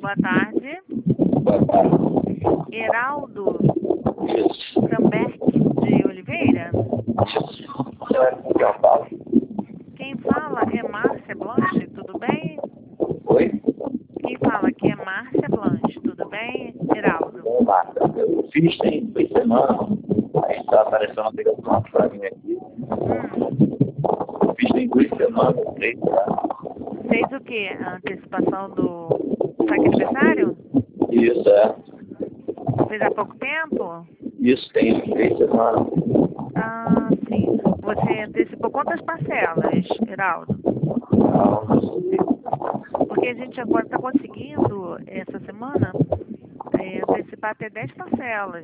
Boa tarde. Boa tarde. Heraldo Isso. Camberg de Oliveira. Isso. Eu falo. Quem fala é Márcia Blanche, tudo bem? Oi? Quem fala aqui é Márcia Blanche, tudo bem, Heraldo? Bom, Marta, eu fiz tem 2 semanas. Aí está aparecendo uma ligação para mim aqui. Eu fiz tem 2 semanas, 3, tá? Fez o quê? A antecipação do saque aniversário? Isso, é. Fez há pouco tempo? Isso, tem 3 semanas. Ah, sim. Você antecipou quantas parcelas, Heraldo? Não sei. Porque a gente agora está conseguindo, essa semana, antecipar até 10 parcelas.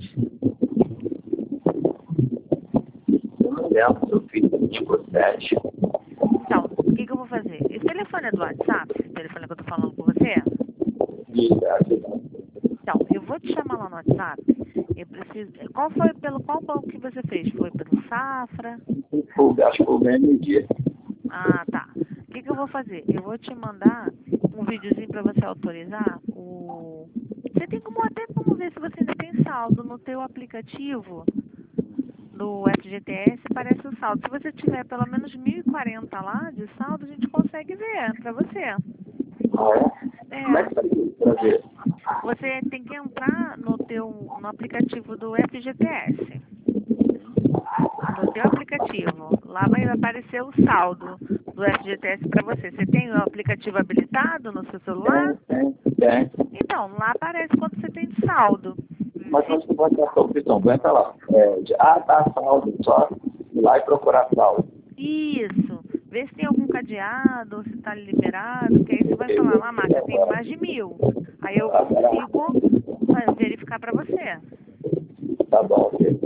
Eu não lembro se eu fiz tipo 7. Então, o que eu vou fazer? Esse telefone é do WhatsApp? Esse telefone que eu tô falando com você? Isso, é. Então, eu vou te chamar lá no WhatsApp. Eu preciso... Pelo qual banco que você fez? Foi pelo Safra? Acho que foi o mesmo dia. Ah, tá. O que eu vou fazer? Eu vou te mandar um videozinho para você autorizar o... Você tem como ver se você ainda tem saldo no teu aplicativo do FGTS, parece o saldo. Se você tiver pelo menos 1.040 lá de saldo, a gente consegue ver para você. Ah, é? Como é que faz isso pra ver? Você tem que entrar no aplicativo do FGTS. No teu aplicativo. Lá vai aparecer o saldo do FGTS para você. Você tem o aplicativo habilitado no seu celular? Tem. Então, lá aparece quanto você tem de saldo. Mas acho que pode ter essa opção. Aguenta lá. Tá saldo. Só ir lá e procurar saldo. Isso. Vê se tem algum cadeado, se está liberado, que aí você vai falar, lá, Márcia, tem mais de 1.000. Aí eu consigo verificar para você. Tá bom, ok.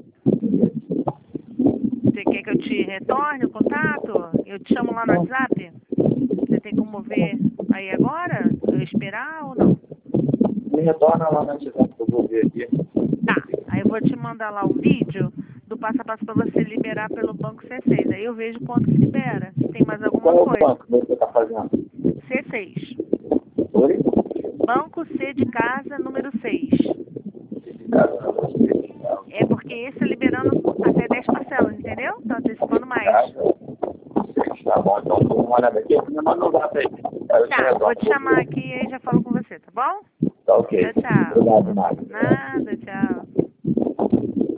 Você quer que eu te retorne o contato? Eu te chamo lá no WhatsApp? Você tem como ver aí agora? Eu esperar ou não? Me retorna lá na cidade que eu vou ver aqui. Tá. Aí eu vou te mandar lá o vídeo do passo a passo para você liberar pelo banco C6. Aí eu vejo quanto que libera. Se tem mais alguma Qual é o coisa. banco que você está fazendo? C6. Oi? Banco C de casa, número 6. É porque esse é liberando até 10 parcelas, entendeu? Tá antecipando mais. Tá bom, então dou uma olhada aqui. Me manda um zap aí. Aí eu te Tá, vou retorno. te chamar aqui e aí já falo com você, tá bom? Tá ok. Tchau, tchau. Obrigado, Mário. Nada, tchau.